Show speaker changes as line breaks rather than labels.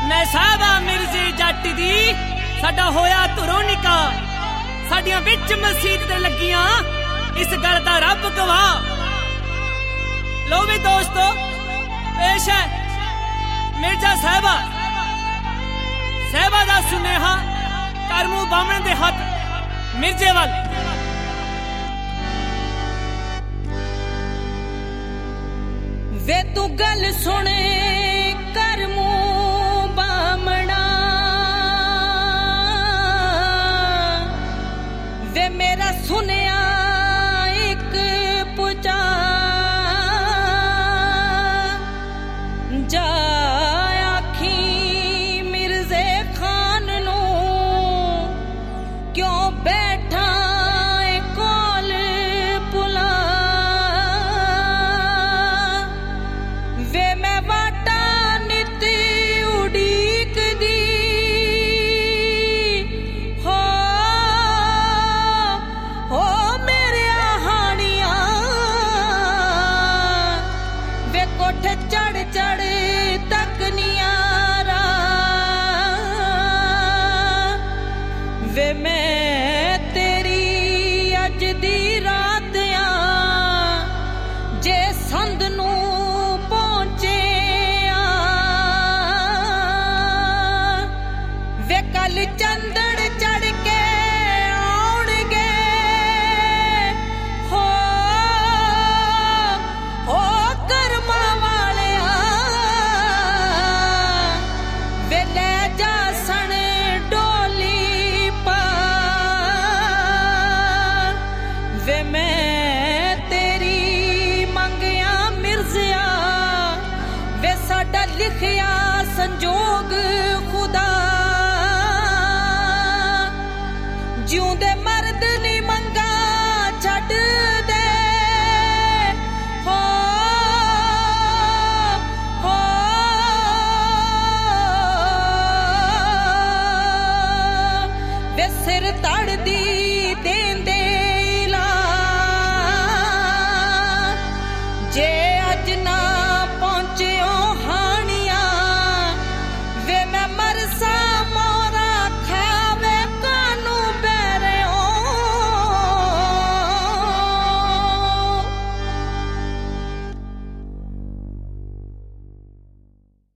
मैं साहबा मिर्जे जट दी साडा होया धुरों निकाह साडियां विच मसीत ते लगियां इस गल दा रब गवाह। लो भी दोस्तों पेश है मिर्जा साहबा दा सुनेहा करमू बामण दे हथ मिर्जे वाल।
वे तू गल सुने करमू बामणा वे मेरा सुनिया एक पुचा जा आखी मिर्जे खान नू क्यों बैठा कोल पुला वे मैं वाटा नित उड़ीक दी हो मेरे हानिया वे कोठे चढ़ चढ़ तक नियारा वे मैं तेरी अज दी रात जे संद नू पहुंचे वे कल चंदड़ चढ़ के आउणगे हो कर्मा वाले वे ले जा सन डोली पा वे मैं तेरी मंगिया मिर्जिया वे साडा लिखिया संजोग खुदा जिउंदे